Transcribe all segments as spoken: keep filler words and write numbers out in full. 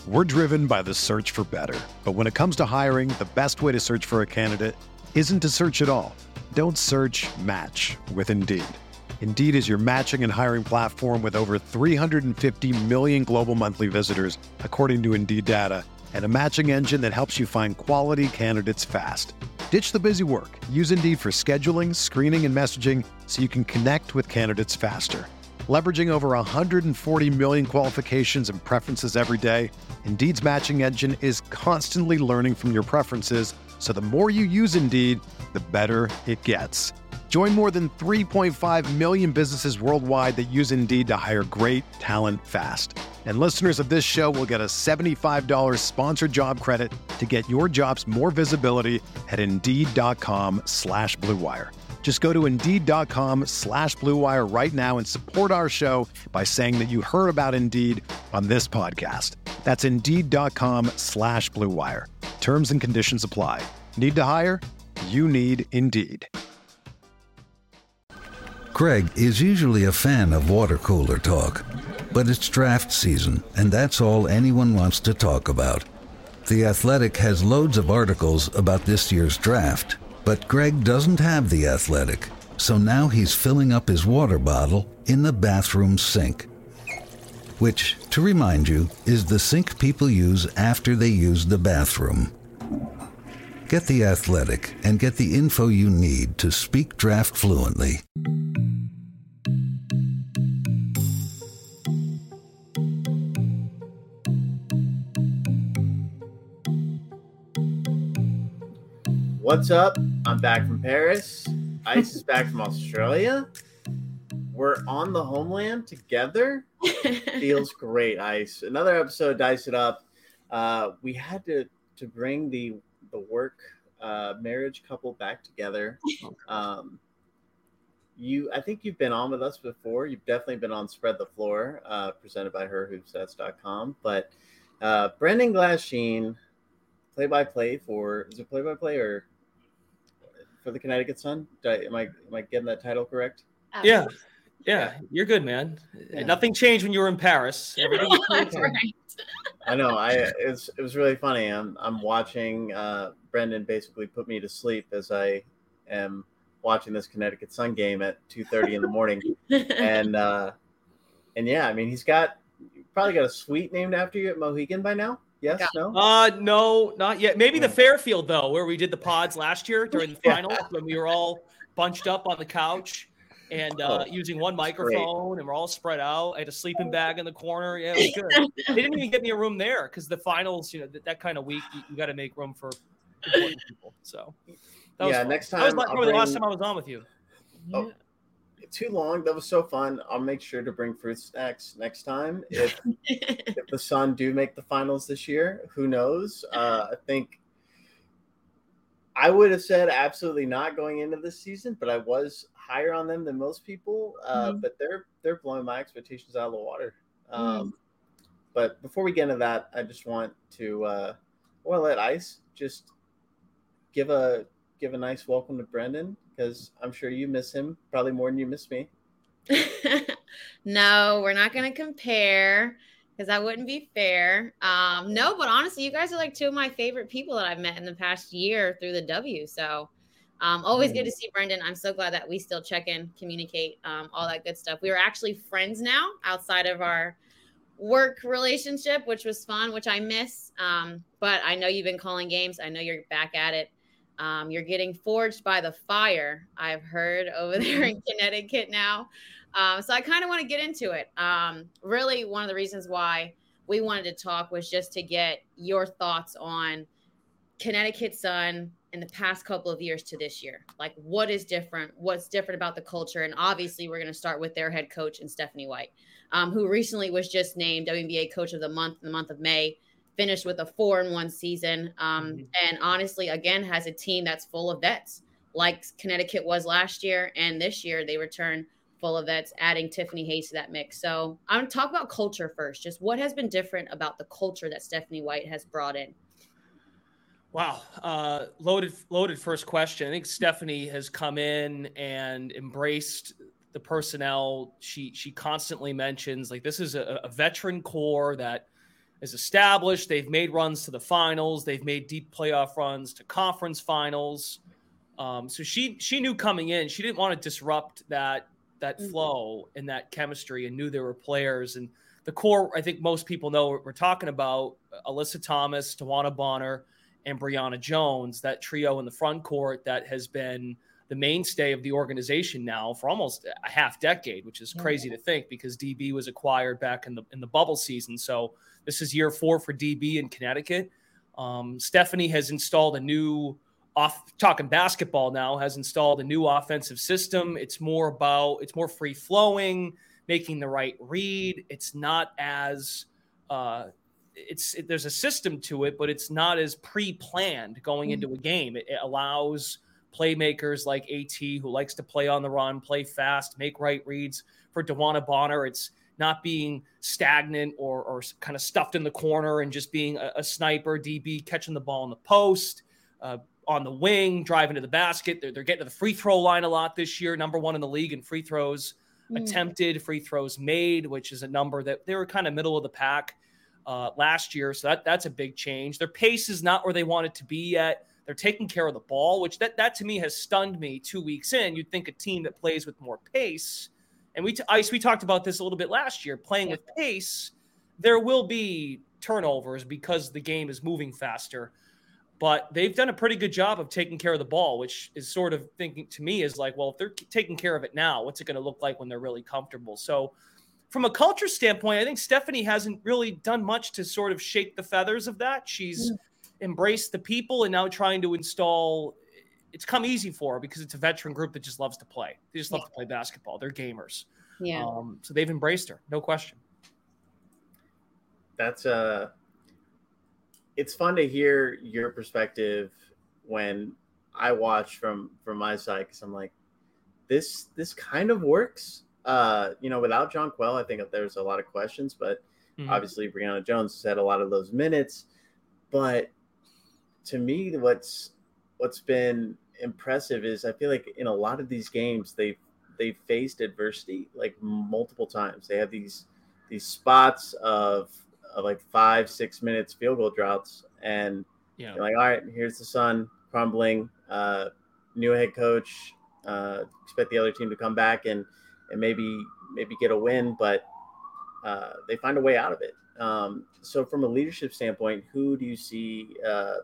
We're driven by the search for better. But when it comes to hiring, the best way to search for a candidate isn't to search at all. Don't search, match with Indeed. Indeed is your matching and hiring platform with over three hundred fifty million global monthly visitors, according to Indeed data, and a matching engine that helps you find quality candidates fast. Ditch the busy work. Use Indeed for scheduling, screening, and messaging so you can connect with candidates faster. Leveraging over one hundred forty million qualifications and preferences every day, Indeed's matching engine is constantly learning from your preferences, so the more you use Indeed, the better it gets. Join more than three point five million businesses worldwide that use Indeed to hire great talent fast. And listeners of this show will get a seventy-five dollars sponsored job credit to get your jobs more visibility at Indeed.com slash Blue Wire. Just go to Indeed.com slash Blue Wire right now and support our show by saying that you heard about Indeed on this podcast. That's Indeed.com slash Blue Wire. Terms and conditions apply. Need to hire? You need Indeed. Greg is usually a fan of water cooler talk, but it's draft season, and that's all anyone wants to talk about. The Athletic has loads of articles about this year's draft, but Greg doesn't have The Athletic, so now he's filling up his water bottle in the bathroom sink. Which, to remind you, is the sink people use after they use the bathroom. Get The Athletic and get the info you need to speak draft fluently. What's up? I'm back from Paris. Ice is back from Australia. We're on the homeland together. Feels great, Ice. Another episode, Dice It Up. Uh, we had to to bring the the work uh, marriage couple back together. Um, you, I think you've been on with us before. You've definitely been on Spread the Floor, uh, presented by her hoop stats dot com. But uh, Brendan Glasheen, play-by-play for is it play-by-play or for the Connecticut Sun? I, am I am I getting that title correct? Yeah, yeah, you're good, man. Yeah. Nothing changed when you were in Paris. Everything oh, that's right. I know. I it was it was really funny. I'm I'm watching uh, Brendan basically put me to sleep as I am watching this Connecticut Sun game at two thirty in the morning, and uh, and yeah, I mean he's got probably got a suite named after you at Mohegan by now. Yes, yeah. no, uh, no, not yet. Maybe the Fairfield though, where we did the pods last year during the finals yeah. when we were all bunched up on the couch and uh, oh, using one microphone, great. And we're all spread out. I had a sleeping bag in the corner. Yeah, it was good. They didn't even get me a room there because the finals, you know, that, that kind of week, you, you got to make room for important people. So that was yeah, fun. next time that was like, bring... the last time I was on with you. Oh. Too long. That was so fun. I'll make sure to bring fruit snacks next time. If if the Sun do make the finals this year, who knows? Uh, I think I would have said absolutely not going into this season, but I was higher on them than most people. Uh, mm-hmm. But they're they're blowing my expectations out of the water. Um, mm-hmm. But before we get into that, I just want to uh, I want to let Ice just give a give a nice welcome to Brendan, because I'm sure you miss him probably more than you miss me. No, we're not going to compare because that wouldn't be fair. Um, no, but honestly, you guys are like two of my favorite people that I've met in the past year through the W. So um, always mm. good to see Brendan. I'm so glad that we still check in, communicate, um, all that good stuff. We are actually friends now outside of our work relationship, which was fun, which I miss. Um, but I know you've been calling games. I know you're back at it. Um, you're getting forged by the fire, I've heard, over there in Connecticut now. Um, so I kind of want to get into it. Um, really, one of the reasons why we wanted to talk was just to get your thoughts on Connecticut Sun in the past couple of years to this year. Like, what is different? What's different about the culture? And obviously, we're going to start with their head coach, and Stephanie White, um, who recently was just named W N B A Coach of the Month in the month of May. Finished with a four and one season. Um, mm-hmm. And honestly, again, has a team that's full of vets like Connecticut was last year. And this year they return full of vets, adding Tiffany Hayes to that mix. So I'm going to talk about culture first. Just what has been different about the culture that Stephanie White has brought in? Wow. Uh, loaded, loaded first question. I think Stephanie has come in and embraced the personnel. She, she constantly mentions like, this is a, a veteran core that is established. They've made runs to the finals. They've made deep playoff runs to conference finals. Um, so she she knew coming in, she didn't want to disrupt that that mm-hmm. flow and that chemistry, and knew there were players. And the core, I think most people know what we're talking about: Alyssa Thomas, DeWanna Bonner, and Brianna Jones. That trio in the front court that has been the mainstay of the organization now for almost a half decade, which is crazy yeah. to think, because D B was acquired back in the in the bubble season. So this is year four for D B in Connecticut. Um, Stephanie has installed a new off talking basketball now has installed a new offensive system. It's more about, it's more free flowing, making the right read. It's not as, uh, it's, it, there's a system to it, but it's not as pre-planned going mm-hmm. into a game. It, it allows playmakers like AT, who likes to play on the run, play fast, make right reads. For DeWanna Bonner, it's not being stagnant or, or kind of stuffed in the corner and just being a, a sniper D B, catching the ball in the post, uh, on the wing, driving to the basket. They're, they're getting to the free throw line a lot this year, number one in the league in free throws mm. attempted, free throws made, which is a number that they were kind of middle of the pack uh, last year. So that that's a big change. Their pace is not where they want it to be yet. They're taking care of the ball, which that, that to me has stunned me two weeks in. You'd think a team that plays with more pace, and we, t- Ice, we talked about this a little bit last year, playing yeah. with pace, there will be turnovers because the game is moving faster. But they've done a pretty good job of taking care of the ball, which is sort of thinking to me is like, well, if they're taking care of it now, what's it going to look like when they're really comfortable? So from a culture standpoint, I think Stephanie hasn't really done much to sort of shake the feathers of that. She's mm. embraced the people and now trying to install. It's come easy for her because it's a veteran group that just loves to play. They just love yeah. to play basketball. They're gamers. Yeah. Um, so they've embraced her. No question. That's a, uh... It's fun to hear your perspective when I watch from, from my side, because I'm like, this this kind of works. Uh, you know, without Jonquel, I think there's a lot of questions, but mm-hmm. obviously Brianna Jones has had a lot of those minutes. But to me, what's what's been impressive is I feel like in a lot of these games they've they've faced adversity like multiple times. They have these these spots of of like five, six minutes field goal droughts. And yeah. you're like, all right, here's the sun crumbling, uh, new head coach, uh, expect the other team to come back and, and maybe, maybe get a win, but uh, they find a way out of it. Um, so from a leadership standpoint, who do you see uh,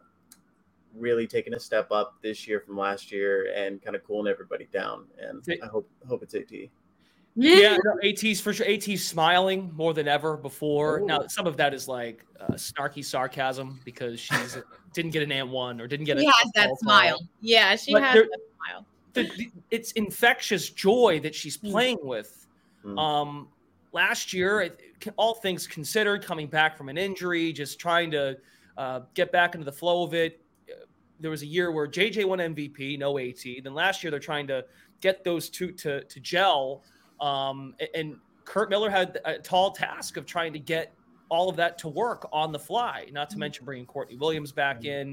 really taking a step up this year from last year and kind of cooling everybody down? And I hope, hope it's AT. Yeah, no, AT's for sure. AT's smiling more than ever before. Ooh. Now, some of that is like uh, snarky sarcasm because she's didn't get an and one or didn't get. She a has that smile. Ball. Yeah, she but has that smile. The, the, it's infectious joy that she's playing with. Mm. Um, last year, all things considered, coming back from an injury, just trying to uh, get back into the flow of it. There was a year where J J won M V P, no AT. Then last year, they're trying to get those two to to gel. Um, and Curt Miller had a tall task of trying to get all of that to work on the fly, not to mention bringing Courtney Williams back in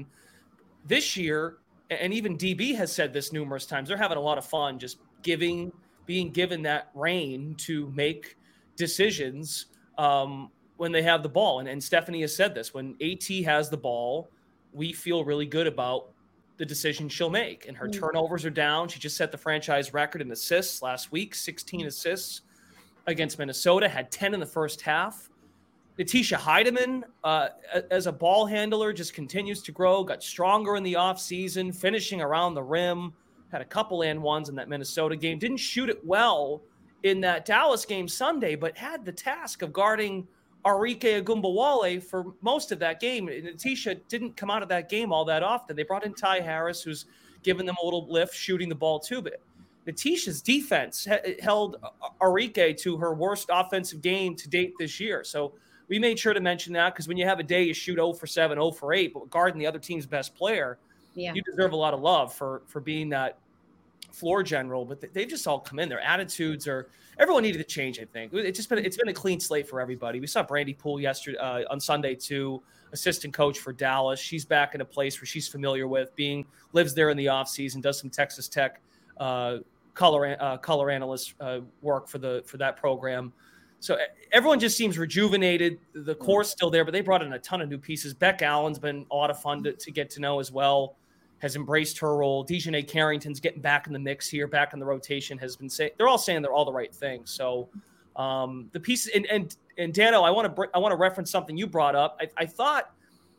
this year. And even D B has said this numerous times. They're having a lot of fun just giving, being given that reign to make decisions um, when they have the ball. And, and Stephanie has said this, when AT has the ball, we feel really good about the decision she'll make, and her turnovers are down. She just set the franchise record in assists last week, sixteen assists against Minnesota, had ten in the first half. Natisha Heidemann, uh, as a ball handler, just continues to grow, got stronger in the offseason, finishing around the rim, had a couple and ones in that Minnesota game. Didn't shoot it well in that Dallas game Sunday, but had the task of guarding Arike Ogunbowale for most of that game. And Natisha didn't come out of that game all that often. They brought in Ty Harris, who's given them a little lift, shooting the ball too. But Natisha's defense ha- held Arike to her worst offensive game to date this year. So we made sure to mention that, because when you have a day you shoot zero for seven, zero for eight, but guarding the other team's best player, yeah. you deserve a lot of love for for being that floor general. But they've just all come in. Their attitudes are – everyone needed to change, I think. It's just been it's been a clean slate for everybody. We saw Brandy Poole yesterday uh, on Sunday too, assistant coach for Dallas. She's back in a place where she's familiar with being lives there in the offseason, does some Texas Tech uh, color uh, color analyst uh, work for the for that program. So everyone just seems rejuvenated. The core's still there, but they brought in a ton of new pieces. Beck Allen's been a lot of fun to, to get to know as well, has embraced her role. Dejanay Carrington's getting back in the mix here, back in the rotation, has been saying, they're all saying they're all the right things. So um, the pieces, and, and, and Dano, I want to, I want to reference something you brought up. I, I thought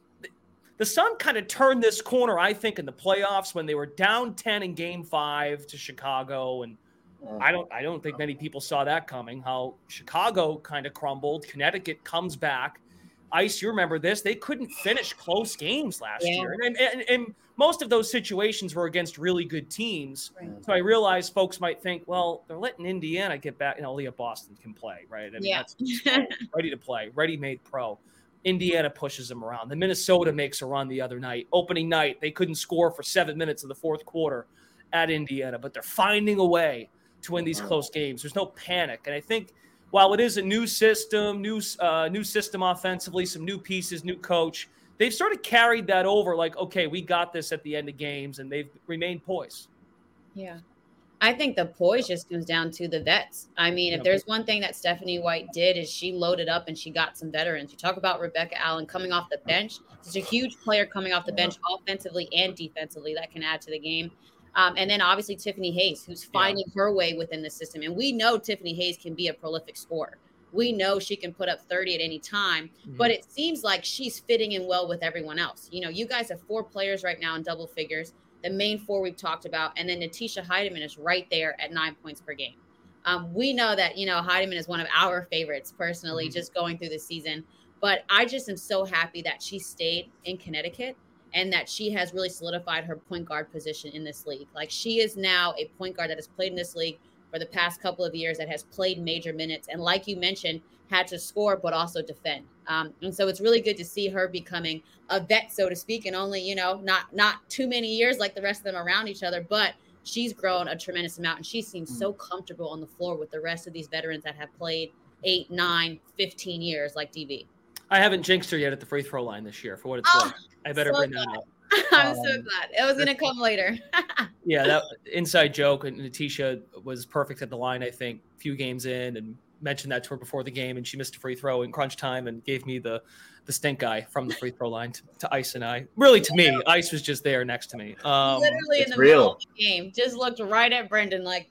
the Sun kind of turned this corner, I think, in the playoffs when they were down ten in game five to Chicago. And I don't I don't think many people saw that coming, how Chicago kind of crumbled. Connecticut comes back. Ice, you remember this. They couldn't finish close games last yeah. year. And, and, and most of those situations were against really good teams. Right. So I realize folks might think, well, they're letting Indiana get back. You know, Leah Boston can play, right? I mean, yeah. that's ready to play, ready-made pro. Indiana pushes them around. The Minnesota makes a run the other night. Opening night, they couldn't score for seven minutes of the fourth quarter at Indiana, but they're finding a way to win these close games. There's no panic. And I think while it is a new system, new uh, new system offensively, some new pieces, new coach, they've sort of carried that over like, okay, we got this at the end of games, and they've remained poised. Yeah. I think the poise just comes down to the vets. I mean, if there's one thing that Stephanie White did is she loaded up and she got some veterans. You talk about Rebecca Allen coming off the bench. She's a huge player coming off the bench offensively and defensively that can add to the game. Um, and then obviously Tiffany Hayes, who's finding yeah. her way within the system. And we know Tiffany Hayes can be a prolific scorer. We know she can put up thirty at any time, mm-hmm. but it seems like she's fitting in well with everyone else. You know, you guys have four players right now in double figures. The main four we've talked about, and then Natisha Heidemann is right there at nine points per game. Um, we know that, you know, Heidemann is one of our favorites personally, mm-hmm. just going through the season. But I just am so happy that she stayed in Connecticut and that she has really solidified her point guard position in this league. Like, she is now a point guard that has played in this league for the past couple of years, that has played major minutes. And like you mentioned, had to score, but also defend. Um, and so it's really good to see her becoming a vet, so to speak, and only, you know, not, not too many years like the rest of them around each other, but she's grown a tremendous amount. And she seems so comfortable on the floor with the rest of these veterans that have played eight, nine, fifteen years like D B. I haven't jinxed her yet at the free throw line this year, for what it's oh, worth. I better so bring glad. that up. I'm um, so glad. It was going to come later. yeah, that inside joke. And Natisha was perfect at the line, I think, a few games in, and mentioned that to her before the game, and she missed a free throw in crunch time and gave me the the stink eye from the free throw line to, to Ice and I. Really, to me, Ice was just there next to me. Um, Literally in the real. middle of the game. Just looked right at Brendan like,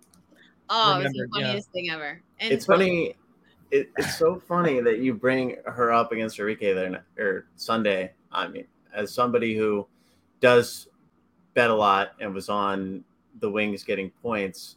oh, it's the funniest yeah. thing ever. And it's funny. It, it's so funny that you bring her up against Enrique there or Sunday. I mean, as somebody who does bet a lot and was on the wings getting points,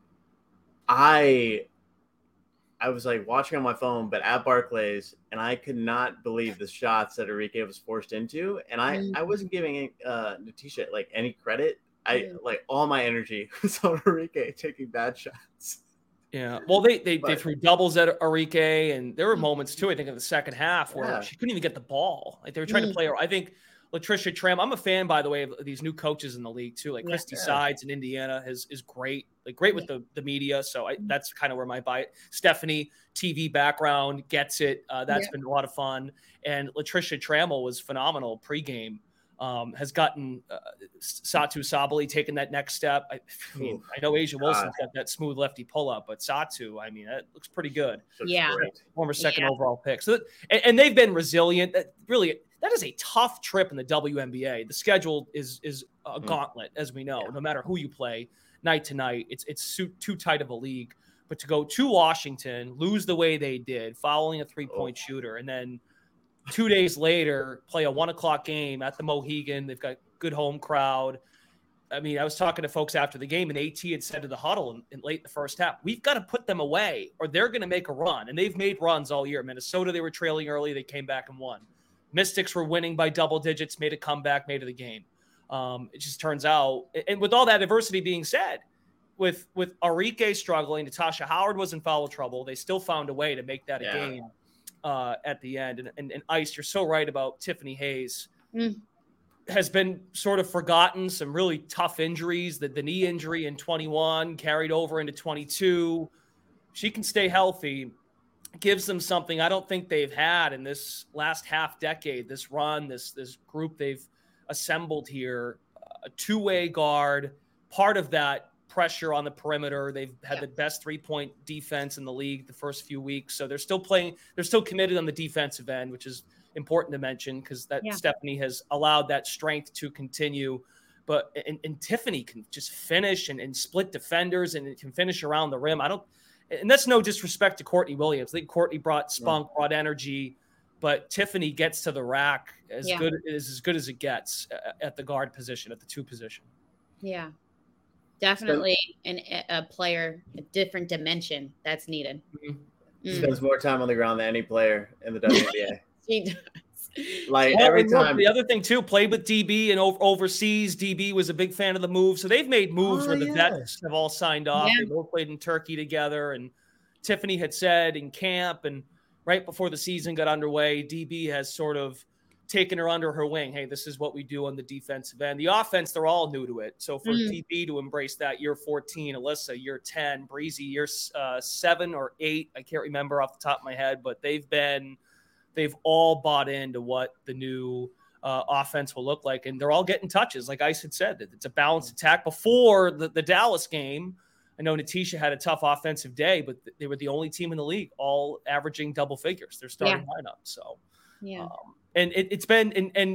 I I was like watching on my phone, but at Barclays, and I could not believe the shots that Enrique was forced into. And I, mm. I wasn't giving uh, Natisha like any credit. I mm. like all my energy was on Enrique taking bad shots. Yeah, well, they they, but, they threw doubles at Enrique, and there were moments too, I think, in the second half where yeah. she couldn't even get the ball. Like they were trying mm. to play her. I think Latricia Tram. I'm a fan, by the way, of these new coaches in the league too. Like yeah. Christy Sides in Indiana is is great. Like great with the, the media. So I, that's kind of where my buy. Stephanie, T V background, gets it. Uh, that's yeah. been a lot of fun. And Latricia Trammell was phenomenal pregame. Um, has gotten uh, Satu Sabali taking that next step. I, I mean, I know Asia Wilson's got that smooth lefty pull up, but Satu, I mean, that looks pretty good. Yeah. Former second yeah. overall pick. So, and, and they've been resilient. That really, that is a tough trip in the W N B A. The schedule is is a gauntlet, as we know. Yeah. No matter who you play, night to night, it's it's too tight of a league. But to go to Washington, lose the way they did, following a three point oh. shooter, and then two days later, play a one o'clock game at the Mohegan. They've got good home crowd. I mean, I was talking to folks after the game, and AT had said to the huddle in, in late in the first half, we've got to put them away or they're going to make a run. And they've made runs all year. Minnesota, they were trailing early. They came back and won. Mystics were winning by double digits, made a comeback, made it a game. Um, it just turns out, and with all that adversity being said, with with Enrique struggling, Natasha Howard was in foul trouble. They still found a way to make that a yeah. game. Uh, at the end. And, and, and Ice, you're so right about Tiffany Hayes. Mm. Has been sort of forgotten, some really tough injuries. The, the knee injury in twenty-one carried over into twenty-two. She can stay healthy, gives them something I don't think they've had in this last half decade, this run, this, this group they've assembled here, a two-way guard, part of that pressure on the perimeter. They've had yeah. the best three-point defense in the league the first few weeks. So they're still playing. They're still committed on the defensive end, which is important to mention because that yeah. Stephanie has allowed that strength to continue. But and, and Tiffany can just finish and, and split defenders and can finish around the rim. I don't, and that's no disrespect to Courtney Williams. I think Courtney brought spunk, yeah. brought energy, but Tiffany gets to the rack as yeah. good as as good as it gets at the guard position, at the two position. Yeah, definitely an, a player, a different dimension that's needed. Mm-hmm. Mm. Spends more time on the ground than any player in the W N B A. She does. Like well, every time. The other thing too, played with D B and over, overseas. D B was a big fan of the move, so they've made moves oh, where the yeah. vets have all signed off. Yeah. They both played in Turkey together, and Tiffany had said in camp and right before the season got underway, D B has sort of taken her under her wing. Hey, this is what we do on the defensive end. The offense, they're all new to it. So for mm. D B to embrace that, year fourteen, Alyssa, year ten, Breezy, year uh, seven or eight, I can't remember off the top of my head, but they've been. They've all bought into what the new uh, offense will look like, and they're all getting touches. Like Ice had said, it's a balanced attack. Before the, the Dallas game, I know Natisha had a tough offensive day, but they were the only team in the league all averaging double figures. Their starting yeah. lineup. So, yeah, um, and it, it's been and and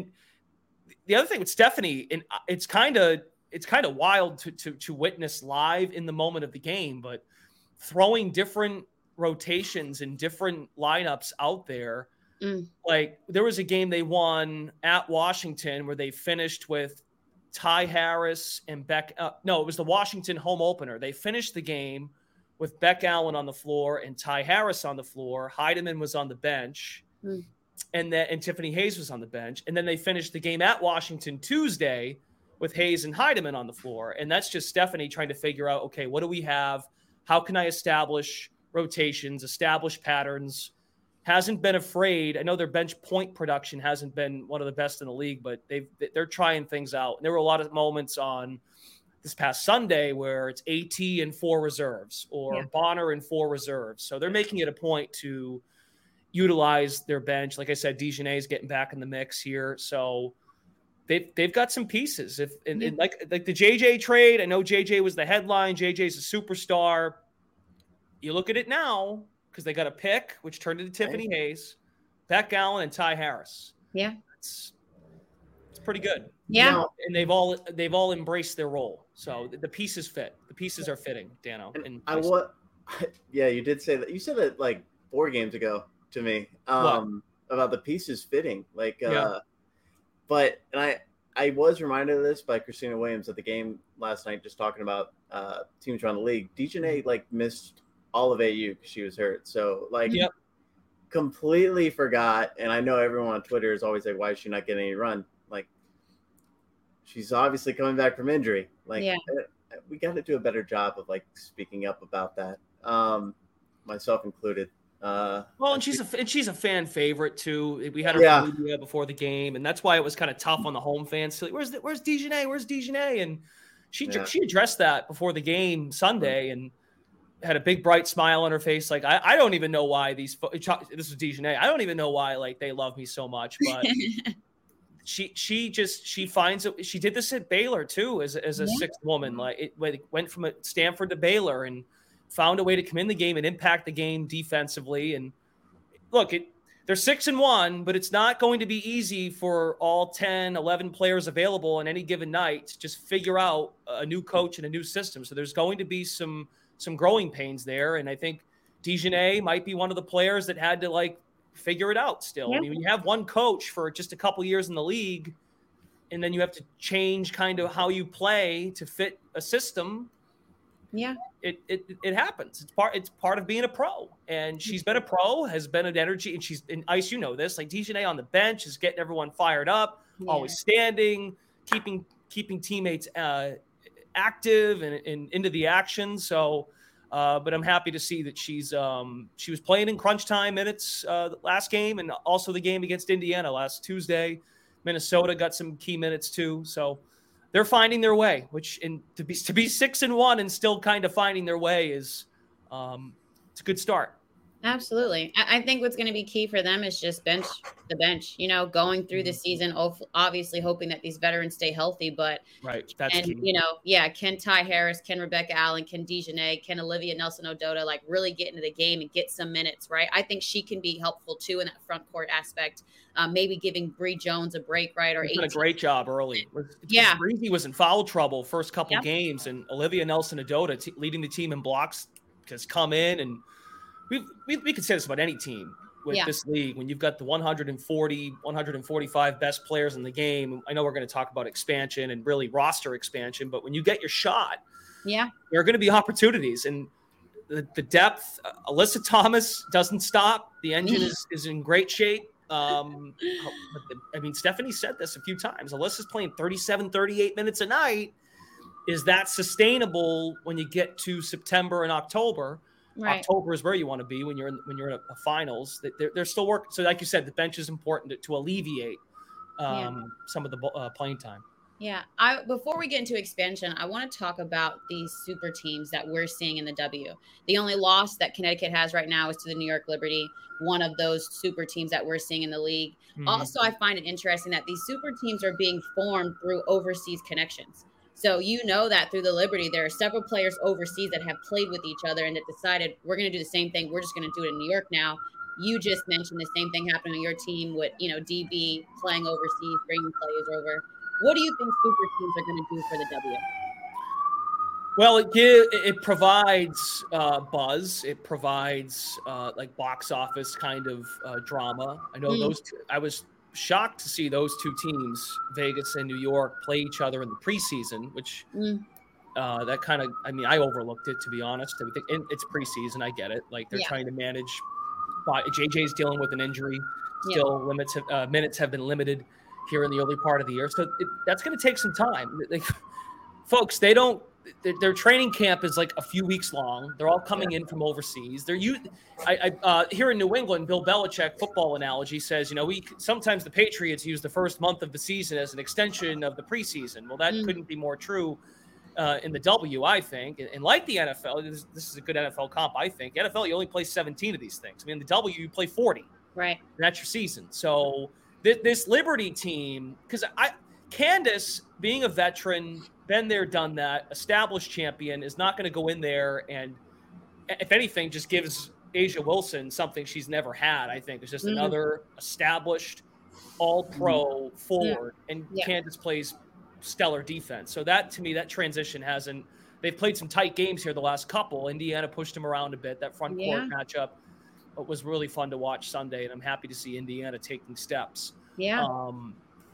the other thing with Stephanie, and it's kind of it's kind of wild to to to witness live in the moment of the game, but throwing different rotations and different lineups out there. Mm. Like there was a game they won at Washington where they finished with Ty Harris and Beck. Uh, no, it was the Washington home opener. They finished the game with Beck Allen on the floor and Ty Harris on the floor. Heidemann was on the bench, mm. and then and Tiffany Hayes was on the bench. And then they finished the game at Washington Tuesday with Hayes and Heidemann on the floor. And that's just Stephanie trying to figure out, okay, what do we have? How can I establish rotations, establish patterns? Hasn't been afraid. I know their bench point production hasn't been one of the best in the league, but they've they're trying things out. And there were a lot of moments on this past Sunday where it's AT and four reserves or yeah. Bonner and four reserves. So they're making it a point to utilize their bench. Like I said, Dejanay is getting back in the mix here. So they've they've got some pieces. If and, yeah. and like like the J J trade, I know J J was the headline. J J's a superstar. You look at it now. Because they got a pick, which turned into Tiffany right. Hayes, Beck Allen, and Ty Harris. Yeah, it's it's pretty good. Yeah, now, and they've all they've all embraced their role. So the, the pieces fit. The pieces are fitting, Dano. And and I what? Yeah, you did say that. You said that like four games ago to me um, about the pieces fitting. Like, uh, yeah. but and I I was reminded of this by Christina Williams at the game last night, just talking about uh, teams around the league. Dejanay like missed all of A U because she was hurt. So like yep. completely forgot. And I know everyone on Twitter is always like, why is she not getting any run? Like she's obviously coming back from injury. Like yeah. we got to do a better job of like speaking up about that. Um, myself included. Uh, well, and she's a and she's a fan favorite too. We had her yeah. media before the game, and that's why it was kind of tough on the home fans. Like, where's the, where's Dejanay? Where's Dejanay? And she yeah. she addressed that before the game Sunday, and had a big bright smile on her face. Like, I, I don't even know why these, this is Dejanay. I don't even know why, like, they love me so much, but she, she just, she finds it. She did this at Baylor too, as, as a yeah. sixth woman. Like it, it went from Stanford to Baylor and found a way to come in the game and impact the game defensively. And look, it, they're six and one, but it's not going to be easy for all ten, eleven players available on any given night to just figure out a new coach and a new system. So there's going to be some, some growing pains there. And I think Dejanay might be one of the players that had to like figure it out still. Yeah. I mean, when you have one coach for just a couple years in the league, and then you have to change kind of how you play to fit a system. Yeah, it it it happens. It's part it's part of being a pro. And she's been a pro, has been an energy, and she's in Ice, you know this, like Dejanay on the bench is getting everyone fired up, yeah. always standing, keeping keeping teammates uh active and, and into the action. So, uh, but I'm happy to see that she's um, she was playing in crunch time minutes uh, last game, and also the game against Indiana last Tuesday. Minnesota got some key minutes too. So they're finding their way. Which in to be to be six and one and still kind of finding their way is um, it's a good start. Absolutely. I, I think what's going to be key for them is just bench the bench, you know, going through the season, obviously hoping that these veterans stay healthy, but right. That's and, key. you know, yeah, can Ty Harris, can Rebecca Allen, can Dejanay, can Olivia Nelson-Ododa like really get into the game and get some minutes, right? I think she can be helpful too in that front court aspect. Um, maybe giving Bree Jones a break, right? Or done a great job early. Yeah. Breezy was in foul trouble first couple Yep. games, and Olivia Nelson-Ododa t- leading the team in blocks has come in, and we we we could say this about any team with Yeah. this league. When you've got the one forty, one forty-five best players in the game, I know we're going to talk about expansion and really roster expansion, but when you get your shot, yeah, there are going to be opportunities. And the, the depth, uh, Alyssa Thomas doesn't stop. The engine is, is in great shape. Um, I mean, Stephanie said this a few times. Alyssa's playing thirty-seven, thirty-eight minutes a night. Is that sustainable when you get to September and October? Right. October is where you want to be when you're in, when you're in a, a finals. They're, they're still working. So, like you said, the bench is important to, to alleviate um, yeah. some of the uh, playing time. Yeah. I before we get into expansion, I want to talk about these super teams that we're seeing in the W. The only loss that Connecticut has right now is to the New York Liberty, one of those super teams that we're seeing in the league. Mm-hmm. Also, I find it interesting that these super teams are being formed through overseas connections. So you know that through the Liberty, there are several players overseas that have played with each other and that decided we're going to do the same thing. We're just going to do it in New York now. You just mentioned the same thing happening on your team with, you know, D B playing overseas, bringing players over. What do you think super teams are going to do for the W? Well, it give, it provides uh, buzz. It provides uh, like box office kind of uh, drama. I know mm. those two, I was shocked to see those two teams, Vegas and New York, play each other in the preseason, which mm. uh, that kind of, I mean, I overlooked it, to be honest. I think it's preseason. I get it. Like they're yeah. trying to manage. J J's dealing with an injury. Still, yeah. limits have, uh, minutes have been limited here in the early part of the year. So it, that's going to take some time. They, folks, they don't, their, their training camp is like a few weeks long. They're all coming yeah. in from overseas. They're you, I, I uh, here in New England, Bill Belichick football analogy says, you know, we sometimes the Patriots use the first month of the season as an extension of the preseason. Well, that mm. couldn't be more true uh, in the W, I think. And, and like the N F L, this, this is a good N F L comp, I think. N F L, you only play seventeen of these things. I mean, in the W, you play forty. Right. And that's your season. So th- this Liberty team, because I, Candace, being a veteran, been there, done that, established champion, is not going to go in there and, if anything, just gives Asia Wilson something she's never had, I think. It's just mm-hmm. another established all-pro mm-hmm. forward, and yeah. Candace plays stellar defense. So that, to me, that transition hasn't – they've played some tight games here the last couple. Indiana pushed them around a bit. That front court yeah. matchup was really fun to watch Sunday, and I'm happy to see Indiana taking steps. Yeah. Um,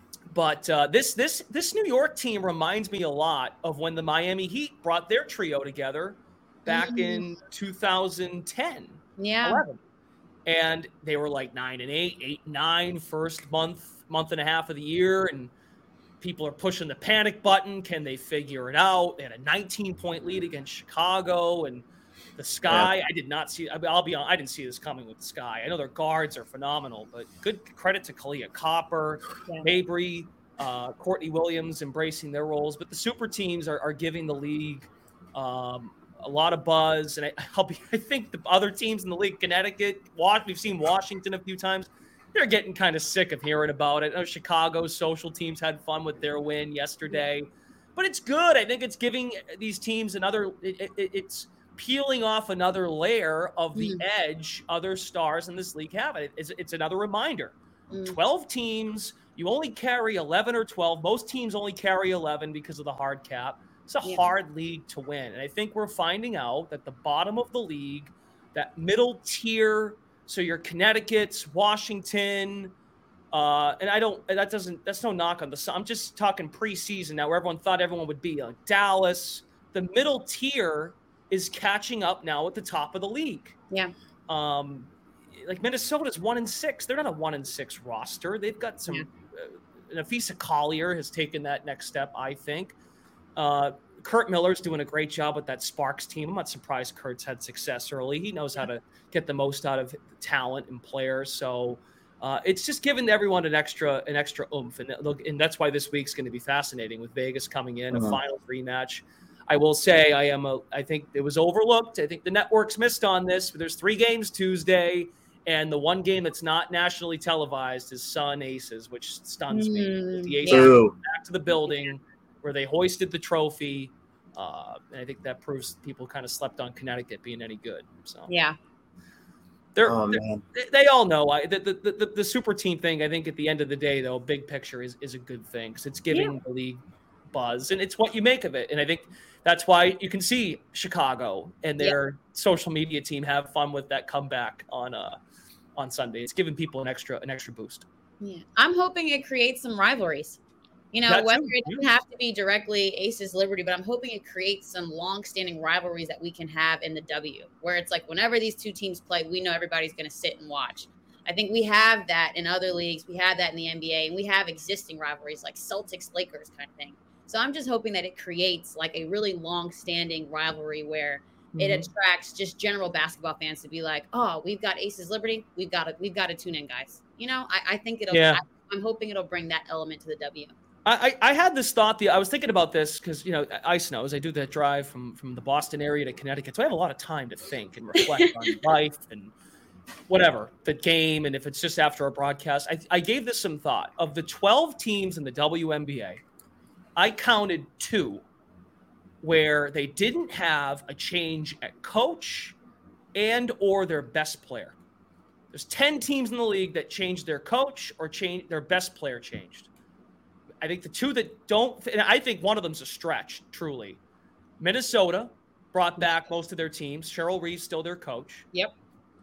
But uh, this this this New York team reminds me a lot of when the Miami Heat brought their trio together back mm-hmm. in two thousand ten. Yeah. eleven. And they were like nine and eight, eight and nine, first month, month and a half of the year, and people are pushing the panic button. Can they figure it out? They had a nineteen point lead against Chicago, and the Sky. Yeah. I did not see. I mean, I'll be honest, I didn't see this coming with the Sky. I know their guards are phenomenal, but good credit to Kalia Copper, yeah. Mabry, uh, Courtney Williams embracing their roles. But the super teams are, are giving the league um, a lot of buzz, and I, I'll be, I think the other teams in the league, Connecticut, we've seen Washington a few times. They're getting kind of sick of hearing about it. I know Chicago's social teams had fun with their win yesterday, but it's good. I think it's giving these teams another. It, it, it's peeling off another layer of the mm. edge other stars in this league have. It. It's, it's another reminder. Mm. twelve teams, you only carry eleven or twelve. Most teams only carry eleven because of the hard cap. It's a yeah. hard league to win. And I think we're finding out that the bottom of the league, that middle tier, so your Connecticut's, Washington, uh, and I don't, that doesn't, that's no knock on the, I'm just talking preseason now where everyone thought everyone would be, like Dallas. The middle tier is catching up now at the top of the league. Yeah. Um, like Minnesota's one and six. They're not a one and six roster. They've got some. Yeah. Uh, Nafisa Collier has taken that next step, I think. Uh, Kurt Miller's doing a great job with that Sparks team. I'm not surprised Kurt's had success early. He knows how to get the most out of talent and players. So uh, it's just giving everyone an extra an extra oomph, and and that's why this week's going to be fascinating with Vegas coming in, uh-huh. a finals rematch. I will say I am a. I think it was overlooked. I think the networks missed on this. But there's three games Tuesday, and the one game that's not nationally televised is Sun Aces, which stuns me. Mm, The Aces yeah. went back to the building where they hoisted the trophy, uh, and I think that proves people kind of slept on Connecticut being any good. So Yeah. they're, Oh, they're man. they, they all know. I, the, the the the super team thing. I think at the end of the day, though, big picture is is a good thing because it's giving Yeah. the league buzz, and it's what you make of it. And I think that's why you can see Chicago and their social media team have fun with that comeback on uh on Sunday. It's giving people an extra an extra boost. Yeah. I'm hoping it creates some rivalries. You know, That whether too, it doesn't have to be directly Aces Liberty, but I'm hoping it creates some long-standing rivalries that we can have in the W, where it's like whenever these two teams play, we know everybody's going to sit and watch. I think we have that in other leagues. We have that in the N B A, and we have existing rivalries like Celtics-Lakers kind of thing. So I'm just hoping that it creates like a really long-standing rivalry where it Mhm. attracts just general basketball fans to be like, oh, we've got Aces Liberty. We've got to, we've got to tune in, guys. You know, I, I think it'll, Yeah. I, I'm hoping it'll bring that element to the W. I, I had this thought. The I was thinking about this because you know Ice knows I do that drive from from the Boston area to Connecticut, so I have a lot of time to think and reflect on life and whatever the game. And if it's just after a broadcast, I, I gave this some thought. Of the twelve teams in the W N B A, I counted two where they didn't have a change at coach and or their best player. There's ten teams in the league that changed their coach or change their best player changed. I think the two that don't, and I think one of them's a stretch, truly. Minnesota brought back most of their teams. Cheryl Reeve's still their coach. Yep.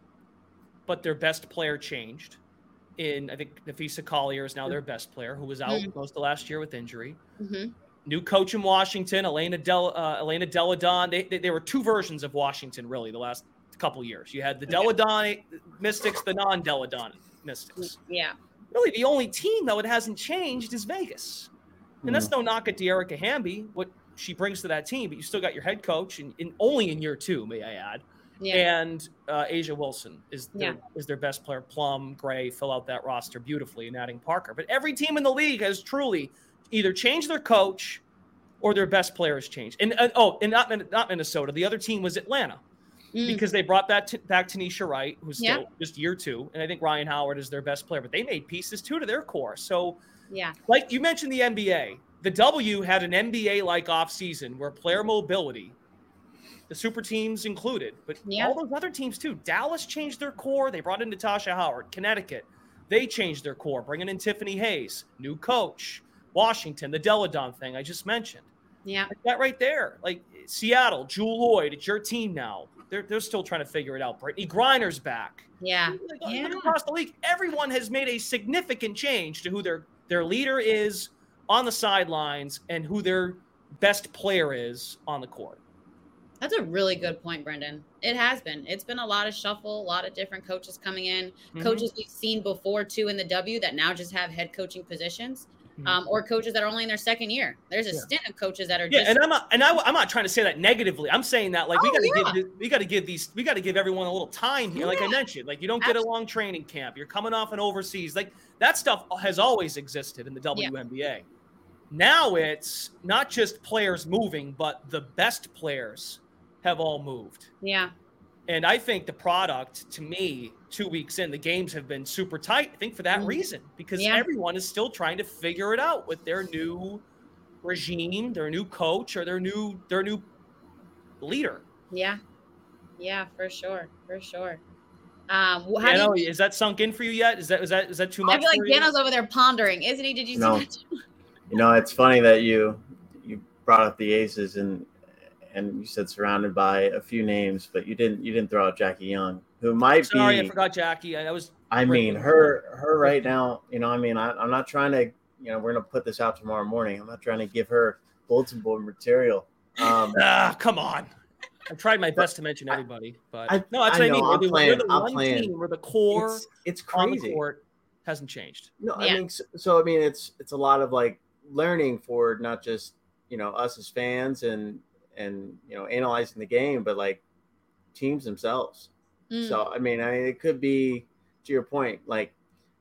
But their best player changed. In I think Nafisa Collier is now their best player, who was out Mm-hmm. most of last year with injury. Mm-hmm. New coach in Washington, Elena Del uh, Elena Deladon. They, they they were two versions of Washington, really, the last couple years. You had the Deladon Mystics, the non-Deladon Mystics. Yeah. Really, the only team, though, it hasn't changed is Vegas. And that's no knock at Dearica Hamby, what she brings to that team, but you still got your head coach, and, and only in year two, may I add. Yeah. And uh, Asia Wilson is their, Yeah. is their best player. Plum, Gray fill out that roster beautifully, and adding Parker. But every team in the league has truly either changed their coach or their best players changed. And uh, oh, and not not Minnesota. The other team was Atlanta. Mm. Because they brought back, t- back Tanisha Wright, who's still Yeah. just year two. And I think Ryan Howard is their best player. But they made pieces, too, to their core. So, Yeah. like you mentioned the N B A. The W had an N B A-like offseason where player mobility, the super teams included, but Yeah. all those other teams, too. Dallas changed their core. They brought in Natasha Howard. Connecticut, they changed their core, bringing in Tiffany Hayes, new coach. Washington, the Deladon thing I just mentioned. Yeah. Like that right there. Like Seattle, Jewel Lloyd, it's your team now. They're, they're still trying to figure it out. Brittany Griner's back. Yeah. Like, Yeah. look across the league, everyone has made a significant change to who their, their leader is on the sidelines and who their best player is on the court. That's a really good point, Brendan. It has been. It's been a lot of shuffle, a lot of different coaches coming in, Mm-hmm. coaches we've seen before too in the W that now just have head coaching positions, Mhm. um, or coaches that are only in their second year. There's a Yeah. stint of coaches that are Yeah, just and I'm not, and I, I'm not trying to say that negatively. I'm saying that like we Oh, got to yeah. give, we got to give these, we got to give everyone a little time here. Like I Yeah. mentioned, like you don't get a long training camp. You're coming off an overseas, like that stuff has always existed in the W N B A. Now it's not just players moving, but the best players have all moved. yeah, And I think the product, to me, two weeks in, the games have been super tight. I think for that Mhm. reason, because Yeah. everyone is still trying to figure it out with their new regime, their new coach, or their new their new leader. yeah, yeah, for sure, for sure. Um, wh- how I do know, you, is that sunk in for you yet? Is that is that is that too much? I feel like for you? Dano's over there pondering, isn't he? Did you see No. that? You know, it's funny that you you brought up the Aces and and you said surrounded by a few names, but you didn't you didn't throw out Jackie Young, who might Sorry, be. I forgot Jackie. I, I was. I mean, her her right now. You know, I mean, I, I'm not trying to. You know, we're gonna put this out tomorrow morning. I'm not trying to give her bulletin board material. Um, Ah, come on. I tried my best to mention everybody, but I- no, that's I what I know, mean. We're I'm the, playing- we're the I'm one playing. team where the core it's, it's on the crazy. court hasn't changed. No, I Yeah. mean, so, so I mean, it's it's a lot of like learning for not just you know us as fans and and you know analyzing the game, but like teams themselves. Mm, So I mean, I mean, it could be to your point, like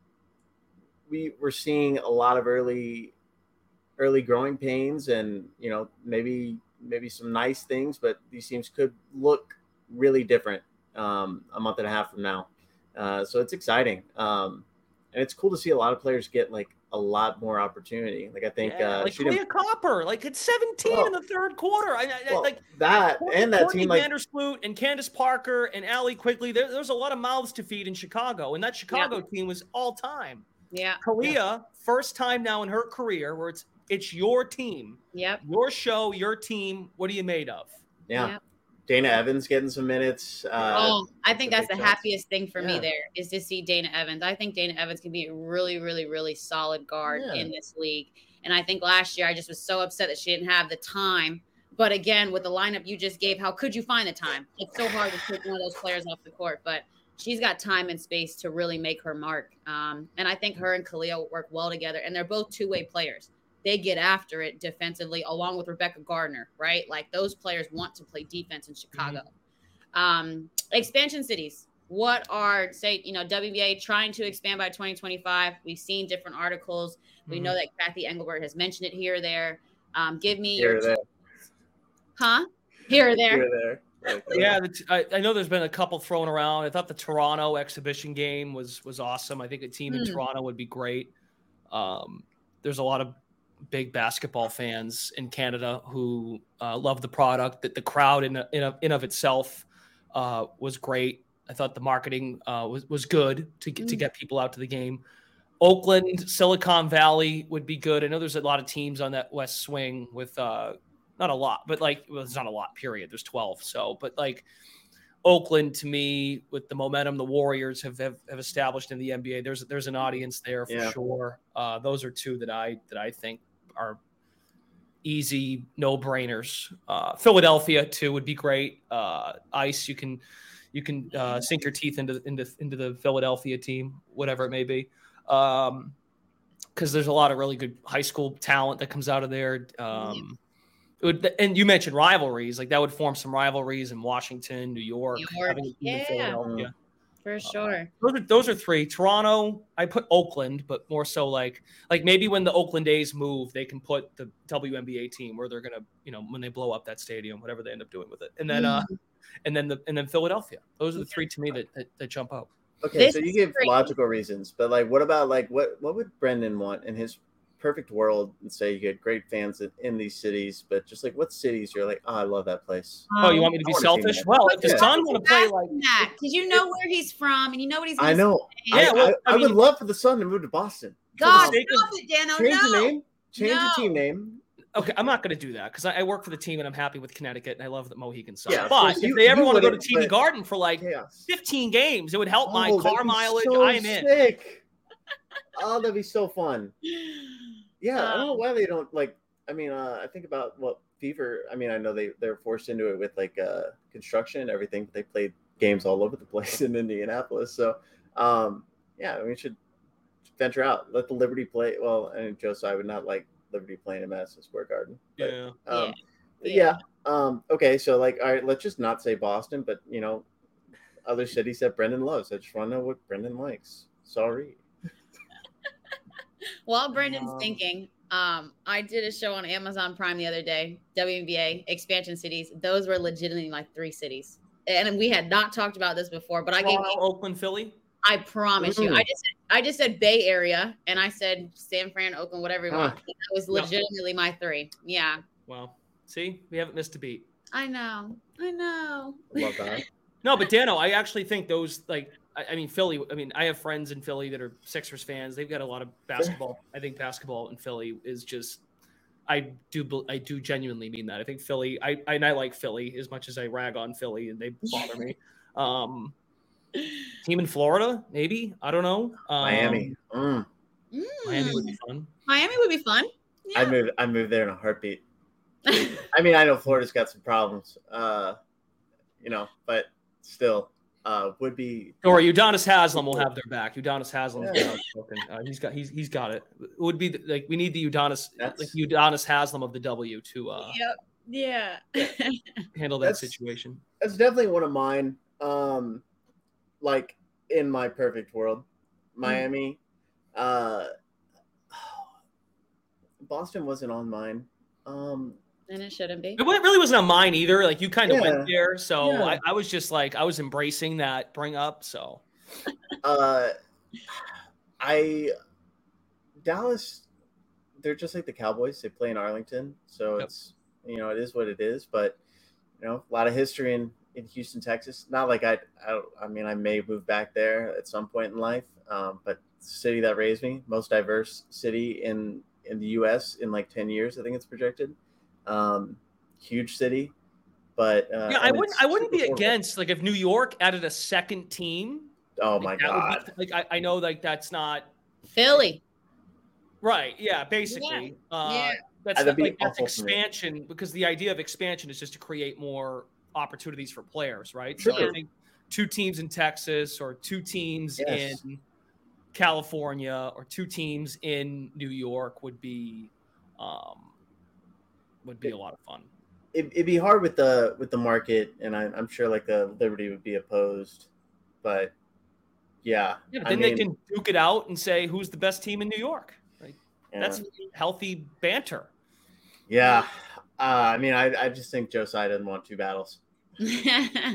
we we're seeing a lot of early early growing pains, and you know maybe maybe some nice things, but these teams could look really different um, a month and a half from now. Uh, so it's exciting. Um, and it's cool to see a lot of players get like a lot more opportunity. Like I think yeah, uh, like Leah Copper, like it's seventeen well, in the third quarter. I, I well, like that Courtney, and that Courtney team like Vandersloot and Candace Parker and Allie Quigley. There, there's a lot of mouths to feed in Chicago, and that Chicago yeah. team was all time. Yeah, Kalia, yeah. first time now in her career where it's it's your team. Yep. Your show, your team. What are you made of? Yeah. Yep. Dana Evans getting some minutes. Uh, oh, I think that's the chance. happiest thing for yeah. me there is to see Dana Evans. I think Dana Evans can be a really, really, really solid guard yeah. in this league. And I think last year I just was so upset that she didn't have the time. But again, with the lineup you just gave, how could you find the time? It's so hard to take one of those players off the court. But she's got time and space to really make her mark. Um, and I think her and Kalia work well together. And they're both two-way players. They get after it defensively along with Rebecca Gardner, right? Like those players want to play defense in Chicago. Mm-hmm. Um, expansion cities. What are, say, you know, W N B A trying to expand by twenty twenty-five? We've seen different articles. We mm-hmm. know that Kathy Engelbert has mentioned it here or there. Um, give me here your or there. Huh? Here or there. Here or there. Okay. Yeah, the, I, I know there's been a couple thrown around. I thought the Toronto exhibition game was was awesome. I think a team mm. in Toronto would be great. Um, there's a lot of big basketball fans in Canada who uh, love the product. That the crowd in a, in a, in of itself uh, was great. I thought the marketing uh, was was good to get, mm. to get people out to the game. Oakland, Silicon Valley would be good. I know there's a lot of teams on that West Swing with uh, not a lot, but like well, it's not a lot. Period. There's twelve. So, but like Oakland to me, with the momentum the Warriors have have, have established in the N B A, there's there's an audience there for yeah. sure. Uh, those are two that I that I think are easy no-brainers. Uh, Philadelphia too would be great. Uh, Ice, you can you can uh, sink your teeth into into into the Philadelphia team, whatever it may be, because um, there's a lot of really good high school talent that comes out of there. Um, it would, and you mentioned rivalries, like that would form some rivalries in Washington, New York, New York having a team yeah. in Philadelphia. For sure. Uh, those are those are three. Toronto, I put Oakland, but more so like like maybe when the Oakland A's move, they can put the W N B A team where they're gonna, you know, when they blow up that stadium, whatever they end up doing with it, and then mm. uh, and then the and then Philadelphia. Those are the three to me that that, that jump out. Okay, this so you give great. logical reasons, but like, what about like what what would Brendan want in his perfect world? And say you get great fans in, in these cities, but just like what cities you're like, oh, I love that place. Um, oh, you want me to be selfish? Well, if the yeah. Sun want to play like that, because you know where he's from and you know what he's. I know. Say. Yeah, I, well, I, I, I mean, would love for the Sun to move to Boston. God, stop of, it, Dano. Change no. the name. Change no. the team name. Okay, I'm not going to do that because I, I work for the team and I'm happy with Connecticut and I love the Mohegan Sun. Yeah, but if you, they ever want to go to T T D Garden for like chaos. fifteen games, it would help oh, my car mileage. So I am in. Sick. Oh, that'd be so fun. Yeah, um, I don't know why they don't like. I mean, uh, I think about what Fever. I mean, I know they they're forced into it with like uh, construction and everything, but they played games all over the place in Indianapolis. So, um, yeah, I mean, we should venture out. Let the Liberty play. Well, I mean, Joe, so I would not like Liberty playing in Madison Square Garden. But, Yeah. um, Yeah. yeah. Um, okay, so like, all right, let's just not say Boston, but you know, other cities that Brendan loves. I just want to know what Brendan likes. Sorry. While Brendan's Um, thinking, um, I did a show on Amazon Prime the other day, W N B A expansion cities. Those were legitimately like three cities, and we had not talked about this before. But Toronto, I gave, Oakland, Philly. I promise you, Mm. I just, said, I just said Bay Area, and I said San Fran, Oakland, whatever you want. Huh. That was legitimately my three. Yeah, Well, see, we haven't missed a beat. I know, I know. Love that. No, but Dano, I actually think those like I, I mean Philly. I mean, I have friends in Philly that are Sixers fans. They've got a lot of basketball. I think basketball in Philly is just. I do. bel- I do genuinely mean that. I think Philly. I I- and I like Philly as much as I rag on Philly and they bother me. Um, team in Florida, maybe. I don't know. Um, Miami. Mm. Mm. Miami would be fun. Miami would be fun. Yeah. I'd move. I'd move there in a heartbeat. I mean, I know Florida's got some problems, uh, you know, but still, uh, would be. Or Udonis Haslam will have their back. Udonis Haslam's Yeah. got it. Uh, he's got he's he's got it. It would be the, like we need the Udonis That's- like Udonis Haslam of the W to uh, Yep. Yeah. handle that That's- situation. That's definitely one of mine. Um, like in my perfect world, Miami. Uh, Boston wasn't on mine. Um, And it shouldn't be. It really wasn't on mine either. Like you kind of Yeah. went there. So Yeah. I, I was just like, I was embracing that bring up. So Uh, I Dallas, they're just like the Cowboys. They play in Arlington, so Yep. it's you know it is what it is. But you know, a lot of history in, in Houston, Texas. Not like I, I, I mean, I may move back there at some point in life. Um, but the city that raised me, most diverse city in in the U S in like ten years, I think it's projected. Um, huge city, but uh, yeah, I and wouldn't. it's I wouldn't be super affordable. against like if New York added a second team. Oh like, my that would god! be- like I, I know, like that's not Philly. right. Yeah, basically. Uh, Yeah. That's That'd not, be like that's awful for me. expansion because the idea of expansion is just to create more opportunities for players, right? So Sure. I think two teams in Texas or two teams Yes. in California or two teams in New York would be um, would be a lot of fun. It, it'd be hard with the with the market, and I, I'm sure like the Liberty would be opposed, but yeah, Yeah, but I then mean, they can duke it out and say who's the best team in New York. Like yeah. that's healthy banter. yeah. Uh, I mean, I, I just think Josiah doesn't want two battles. Uh,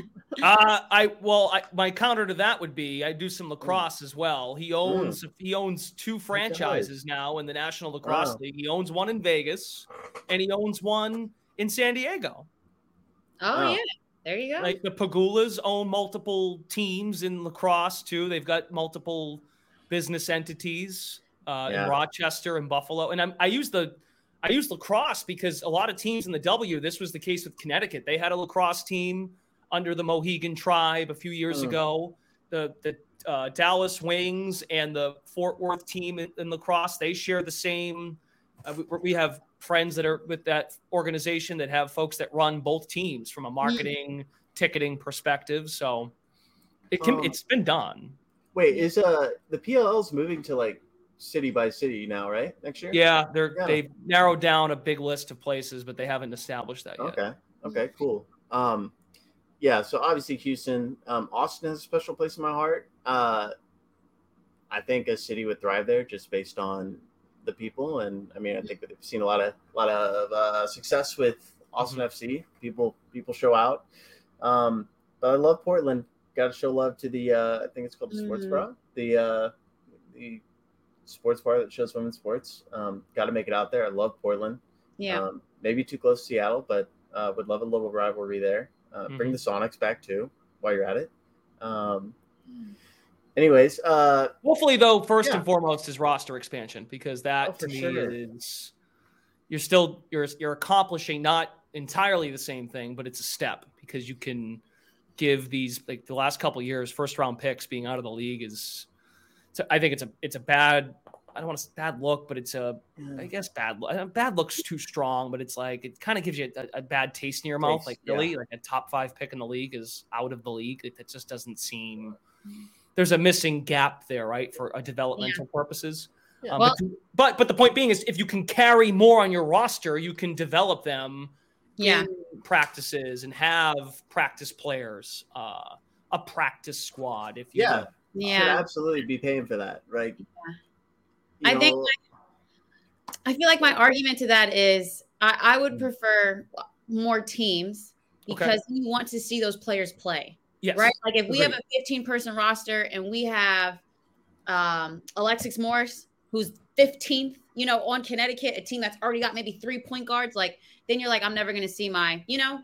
I well, I, my counter to that would be I do some lacrosse as well. He owns he owns two franchises now in the National Lacrosse Wow. League. He owns one in Vegas, and he owns one in San Diego. Oh Wow. yeah, there you go. Like the Pagulas own multiple teams in lacrosse too. They've got multiple business entities uh, Yeah. in Rochester and Buffalo. And I'm, I use the I use lacrosse because a lot of teams in the W. This was the case with Connecticut. They had a lacrosse team under the Mohegan Tribe a few years Mm. ago. The the uh, Dallas Wings and the Fort Worth team in, in lacrosse, they share the same. Uh, we, we have friends that are with that organization that have folks that run both teams from a marketing, ticketing perspective. So it can, Um, it's been done. Wait, is uh the P L L's moving to like city by city now, right? Next year? Yeah, they're Yeah. they've narrowed down a big list of places, but they haven't established that yet. Okay. Okay. Cool. Um, yeah. So obviously Houston, um, Austin has a special place in my heart. Uh, I think a city would thrive there just based on the people, and I mean, I think that we've seen a lot of a lot of uh, success with Austin Mhm. F C. People people show out. Um, but I love Portland. Got to show love to the uh, I think it's called the Sports Mhm. Bra, the uh, the sports bar that shows women's sports. Um, got to make it out there. I love Portland. yeah. Um, maybe too close to Seattle, but uh, would love a little rivalry there. Uh, Bring Mhm. the Sonics back too while you're at it. Um, anyways, uh, Hopefully, though, first Yeah. and foremost is roster expansion because that Oh, to for me sure. is you're still you're you're accomplishing not entirely the same thing, but it's a step because you can give these like the last couple of years first round picks being out of the league is. So I think it's a it's a bad. I don't want to bad look, but it's a I guess bad look. Bad looks too strong, but it's like it kind of gives you a, a bad taste in your mouth. Taste, Like yeah. really, like a top five pick in the league is out of the league. It, it just doesn't seem. There's a missing gap there, right, for a developmental purposes. Yeah. Um, Well- but, but but the point being is, if you can carry more on your roster, you can develop them Yeah. in practices and have practice players, uh, a practice squad. If you yeah, will. should Yeah. absolutely be paying for that, right? You I think know, I feel like my argument to that is I, I Mm. would prefer more teams Okay. because you want to see those players play, Yes. right? Like if we have Agreed. a fifteen person roster and we have um, Alexis Morris, who's fifteenth, you know, on Connecticut, a team that's already got maybe three point guards, like then you're like, I'm never going to see my, you know,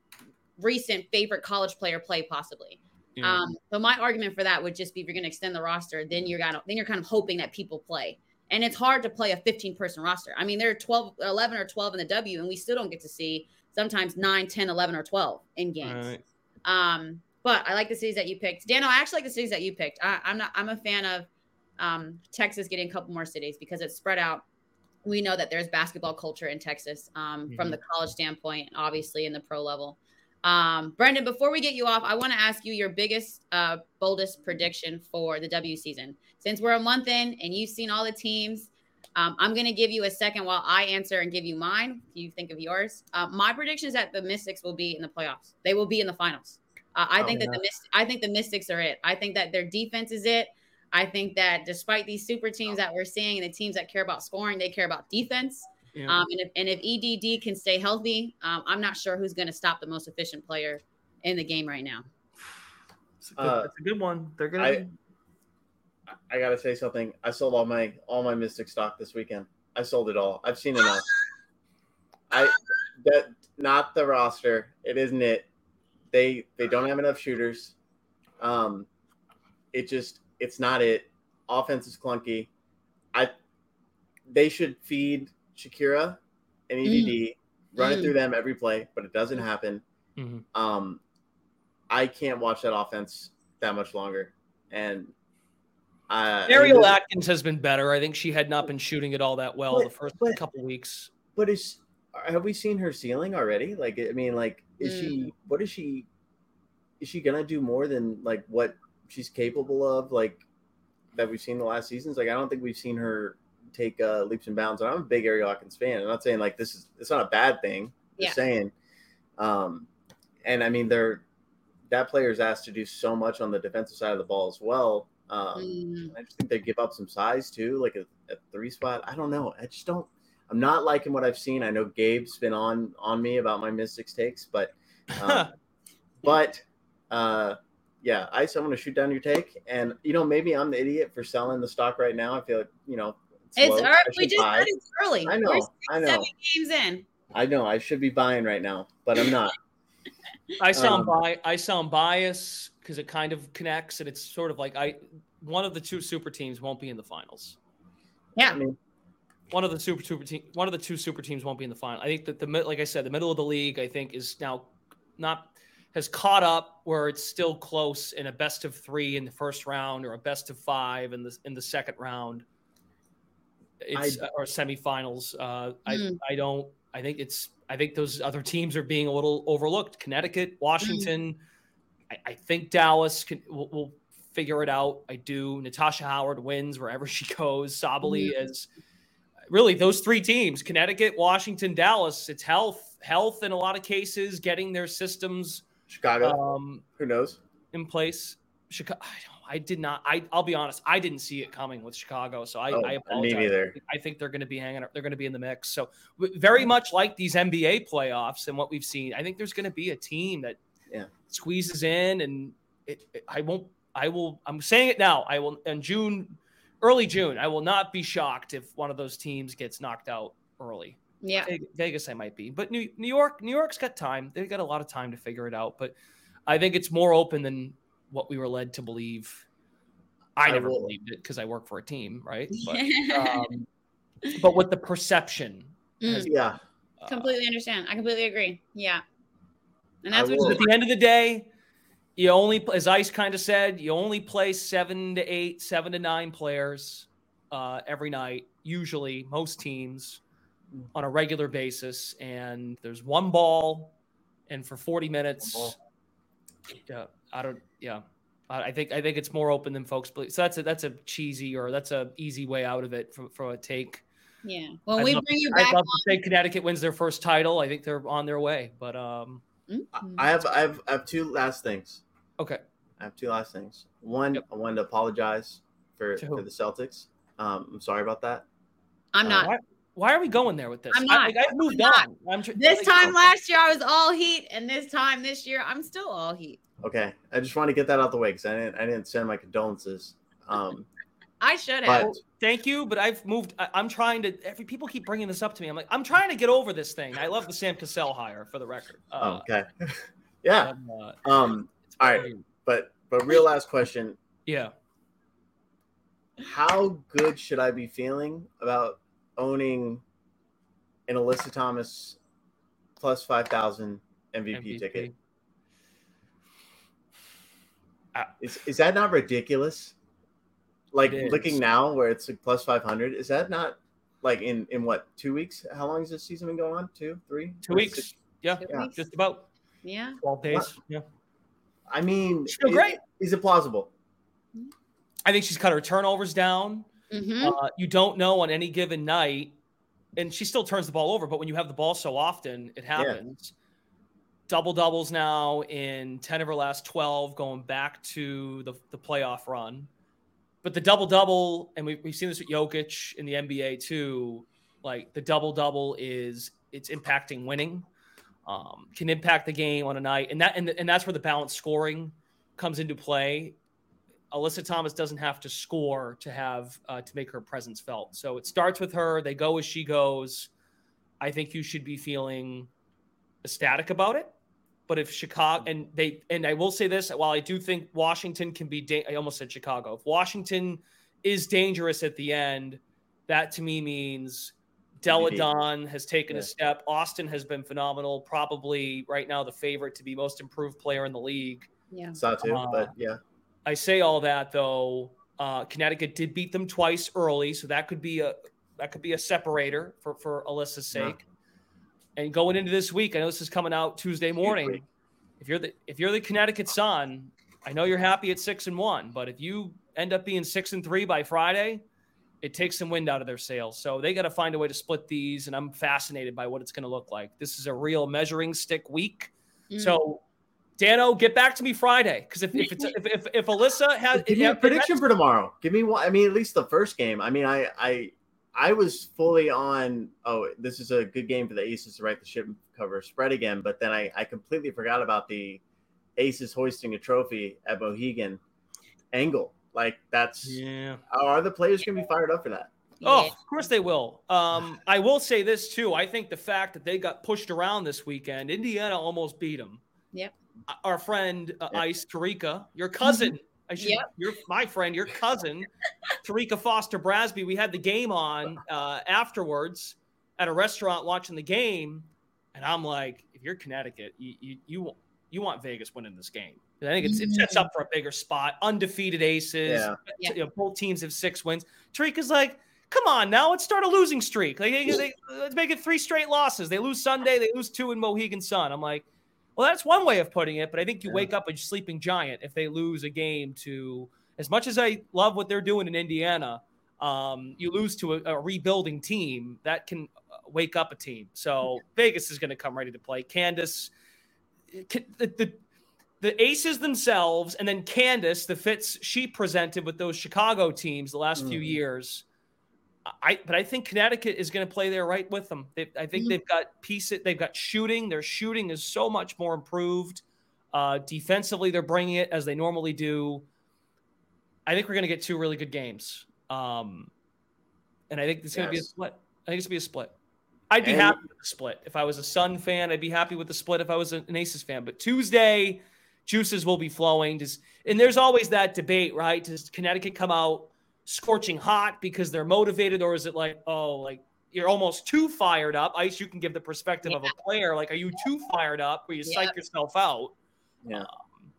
recent favorite college player play possibly. Yeah. Um, so my argument for that would just be if you're going to extend the roster, then you're gonna then you're kind of hoping that people play. And it's hard to play a fifteen person roster. I mean, there are twelve, eleven or twelve in the W, and we still don't get to see sometimes nine, ten, eleven, or twelve in games. Right. Um, but I like the cities that you picked. Dano, I actually like the cities that you picked. I, I'm not I'm a fan of um, Texas getting a couple more cities because it's spread out. We know that there's basketball culture in Texas um, from the college standpoint, obviously in the pro level. Um, Brendan, before we get you off, I want to ask you your biggest, uh, boldest prediction for the W season. Since we're a month in and you've seen all the teams, um, I'm going to give you a second while I answer and give you mine. If you think of yours, uh, my prediction is that the Mystics will be in the playoffs. They will be in the finals. Uh, I Oh, think that yeah. the Myst- I think the Mystics are it. I think that their defense is it. I think that despite these super teams that we're seeing and the teams that care about scoring, they care about defense. Yeah. Um, and if and if E D D can stay healthy, um, I'm not sure who's going to stop the most efficient player in the game right now. It's a good, uh, that's a good one. They're gonna. I, I gotta say something. I sold all my all my Mystic stock this weekend. I sold it all. I've seen enough. I that not the roster. It isn't it. They they don't have enough shooters. Um, it just it's not it. Offense is clunky. I they should feed Shakira and E D D, mm. run mm. it through them every play, but it doesn't happen. Mm-hmm. Um, I can't watch that offense that much longer. And uh, Ariel I mean, Atkins has been better. I think she had not been shooting it all that well but, the first but, couple of weeks. But is have we seen her ceiling already? Like, I mean, like, is mm. she? What is she? Is she gonna do more than like what she's capable of? Like that we've seen the last seasons. Like, I don't think we've seen her take uh, leaps and bounds. And I'm a big Ariel Atkins fan. I'm not saying like this is it's not a bad thing. Yeah. Just saying. Um, and I mean, they're that player's asked to do so much on the defensive side of the ball as well. Um, mm. I just think they give up some size too, like a, a three spot. I don't know. I just don't. I'm not liking what I've seen. I know Gabe's been on on me about my Mystics takes, but um, but uh, yeah, Ice, I'm going to shoot down your take, and you know maybe I'm the idiot for selling the stock right now. I feel like you know it's, it's early. We just said it's early. I know. We're six, I know. Seven games in. I know. I should be buying right now, but I'm not. I sound um, bi- I sound biased because it kind of connects, and it's sort of like I one of the two super teams won't be in the finals. Yeah, I mean, one of the super super team one of the two super teams won't be in the final. I think that the like I said, the middle of the league I think is now not has caught up where it's still close in a best of three in the first round or a best of five in the in the second round. It's I, or semifinals. Uh, mm. I I don't. I think it's. I think those other teams are being a little overlooked. Connecticut, Washington. Mm. I, I think Dallas can will, will figure it out. I do. Natasha Howard wins wherever she goes. Sabally mm. is really those three teams: Connecticut, Washington, Dallas. It's health, health in a lot of cases, getting their systems. Chicago. Um, Who knows? In place. Chicago. I don't. I did not. I, I'll be honest. I didn't see it coming with Chicago, so I, oh, I apologize. Me neither. I think they're going to be hanging. They're going to be in the mix. So very much like these N B A playoffs and what we've seen. I think there's going to be a team that yeah. squeezes in, and it, it, I won't. I will. I'm saying it now. I will in June, early June. I will not be shocked if one of those teams gets knocked out early. Yeah, Vegas, I might be, but New New York, New York's got time. They've got a lot of time to figure it out. But I think it's more open than what we were led to believe. I never I believed it because I work for a team, right? But, um, but with the perception. Mm. Yeah. Uh, completely understand. I completely agree. Yeah. And that's what at the end of the day, you only, as Ice kind of said, you only play seven to eight, seven to nine players uh, every night, usually most teams on a regular basis. And there's one ball and for forty minutes, yeah, I don't, yeah. Uh, I think I think it's more open than folks believe. So that's a that's a cheesy or that's a easy way out of it for, for a take. Yeah. When I'd we love, bring you back, I'd love on... to say Connecticut wins their first title. I think they're on their way. But um, mm-hmm. I have I have I have two last things. Okay. I have two last things. One, yep. I wanted to apologize for, for the Celtics. Um, I'm sorry about that. I'm not. Uh, why, why are we going there with this? I'm not. I, like, I've moved I'm on. I'm tr- this like, time oh. last year I was all heat, and this time this year I'm still all heat. Okay, I just want to get that out the way because I didn't I didn't send my condolences. Um, I should have. But, thank you, but I've moved. I, I'm trying to. Every people keep bringing this up to me. I'm like, I'm trying to get over this thing. I love the Sam Cassell hire, for the record. Uh, okay, yeah. And, uh, um. All right, but but real last question. Yeah. How good should I be feeling about owning an Alyssa Thomas plus five thousand M V P, M V P ticket? Is is that not ridiculous? Like looking now where it's like plus five hundred, is that not like in, in what, two weeks? How long has this season been going on? Two, three? Two weeks. Six? Yeah, two yeah. Weeks. Just about. Yeah. twelve days. What? Yeah. I mean, she's great. Is it plausible? I think she's cut her turnovers down. Mm-hmm. Uh, you don't know on any given night, and she still turns the ball over, but when you have the ball so often, it happens. Yeah. Double doubles now in ten of her last twelve, going back to the, the playoff run. But the double double, and we've, we've seen this with Jokic in the N B A too, Like the double double is it's impacting winning, um, can impact the game on a night, and that and, and that's where the balanced scoring comes into play. Alyssa Thomas doesn't have to score to have uh, to make her presence felt. So it starts with her. They go as she goes. I think you should be feeling ecstatic about it. But if Chicago and they and I will say this, while I do think Washington can be, da- I almost said Chicago. If Washington is dangerous at the end, that to me means Delle Donne has taken yeah. a step. Austin has been phenomenal. Probably right now the favorite to be most improved player in the league. Yeah, saw too, uh, but yeah. I say all that though. Uh, Connecticut did beat them twice early, so that could be a that could be a separator for for Alyssa's sake. Yeah. And going into this week, I know this is coming out Tuesday morning. If you're the if you're the Connecticut Sun, I know you're happy at six and one, but if you end up being six and three by Friday, it takes some wind out of their sails. So they got to find a way to split these, and I'm fascinated by what it's going to look like. This is a real measuring stick week. Mm. So, Dano, get back to me Friday, because if if, it's, if if if Alyssa has give me a prediction for tomorrow, give me one. I mean, at least the first game. I mean, I I. I was fully on, oh, this is a good game for the Aces to right the ship and cover spread again. But then I, I completely forgot about the Aces hoisting a trophy at Mohegan angle. Like, that's yeah. Are the players going to be fired up for that? Oh, of course they will. Um, I will say this, too. I think the fact that they got pushed around this weekend, Indiana almost beat them. Yep. Our friend, uh, yep. Ice Tarika, your cousin. Mm-hmm. I should, yep. You're my friend, your cousin, Tarika Foster Brasby. We had the game on uh, afterwards at a restaurant watching the game, and I'm like, if you're Connecticut, you you you, you want Vegas winning this game. I think it's, it sets up for a bigger spot. Undefeated Aces. Yeah. Yeah. You know, both teams have six wins. Tarika's like, come on now, let's start a losing streak. Like, they, they, let's make it three straight losses. They lose Sunday, they lose two in Mohegan Sun. I'm like, well, that's one way of putting it, but I think you yeah. wake up a sleeping giant if they lose a game to, as much as I love what they're doing in Indiana, um, you lose to a, a rebuilding team, that can wake up a team. So Vegas is going to come ready to play. Candace, the, the, the Aces themselves, and then Candace, the fits she presented with those Chicago teams the last mm. few years, I, but I think Connecticut is going to play there right with them. They, I think mm-hmm. they've got pieces. They've got shooting. Their shooting is so much more improved. Uh, defensively, they're bringing it as they normally do. I think we're going to get two really good games. Um, and I think it's going to yes. be a split. I think it's going to be a split. I'd be and- happy with the split. If I was a Sun fan, I'd be happy with the split if I was an Aces fan. But Tuesday, juices will be flowing. Does, and there's always that debate, right? Does Connecticut come out scorching hot because they're motivated, or is it like, oh, like you're almost too fired up? Ice, you can give the perspective yeah. of a player. Like, are you too fired up where you yeah. psych yourself out? Yeah. Um,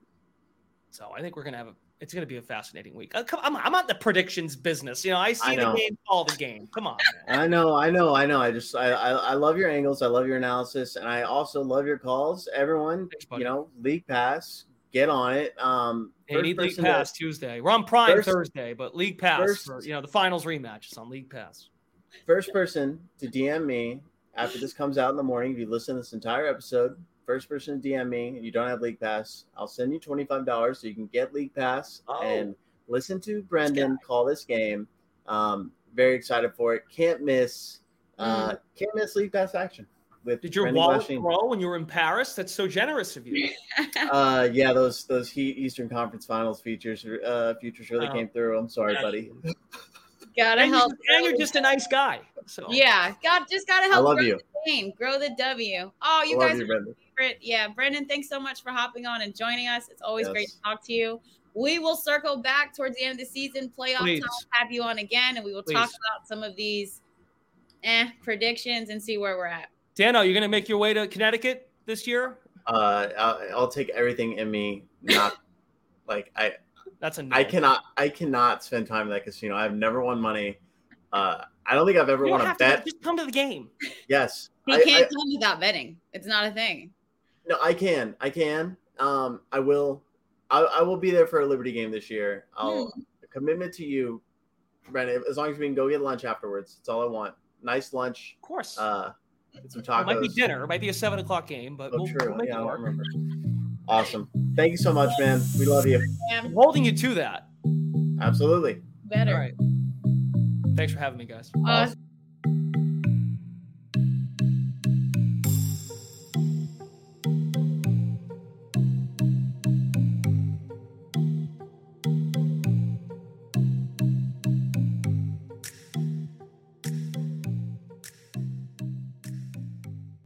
so I think we're gonna have a. It's gonna be a fascinating week. Uh, come, I'm, I'm not the predictions business. You know, I see I know. the game, call the game. Come on. Man. I know, I know, I know. I just, I, I, I love your angles. I love your analysis, and I also love your calls. Everyone, Thanks, you know, League Pass. Get on it. Um, hey, need League Pass to, Tuesday. We're on Prime first, Thursday, but League Pass first, for, you know, the finals rematch is on League Pass. First person to D M me after this comes out in the morning, if you listen to this entire episode, first person to D M me and you don't have League Pass, I'll send you twenty-five dollars so you can get League Pass oh. and listen to Brendan call this game. Um, very excited for it. Can't miss. Uh, mm. Can't miss League Pass action. With Did your wallet grow when you were in Paris? That's so generous of you. uh, yeah, those those Heat Eastern Conference Finals features uh, futures really oh. came through. I'm sorry, buddy. Gotta and help. You're, and you're just a nice guy. So yeah, got just gotta help. I love grow you. The game, grow the W. Oh, you I guys you, are Brendan. favorite. Yeah, Brendan, thanks so much for hopping on and joining us. It's always yes. great to talk to you. We will circle back towards the end of the season, playoff Please. time, have you on again, and we will Please. talk about some of these eh predictions and see where we're at. Dano, you're going to make your way to Connecticut this year? Uh, I'll, I'll take everything in me. Not like I. That's a. No. I cannot. I cannot spend time in that casino. I've never won money. Uh, I don't think I've ever you won a bet. To, just come to the game. Yes. He I, can't I, come without betting. It's not a thing. No, I can. I can. Um, I will. I, I will be there for a Liberty game this year. I'll Hmm. commitment to you, Brendan. As long as we can go get lunch afterwards, that's all I want. Nice lunch. Of course. Uh, get some tacos. It might be dinner. It might be a seven o'clock game, but Oh, we'll, true. we'll make Yeah, it I work. don't remember. Awesome. Thank you so much, man. We love you. I'm holding you to that. Absolutely. Better. All right. Thanks for having me, guys. Uh,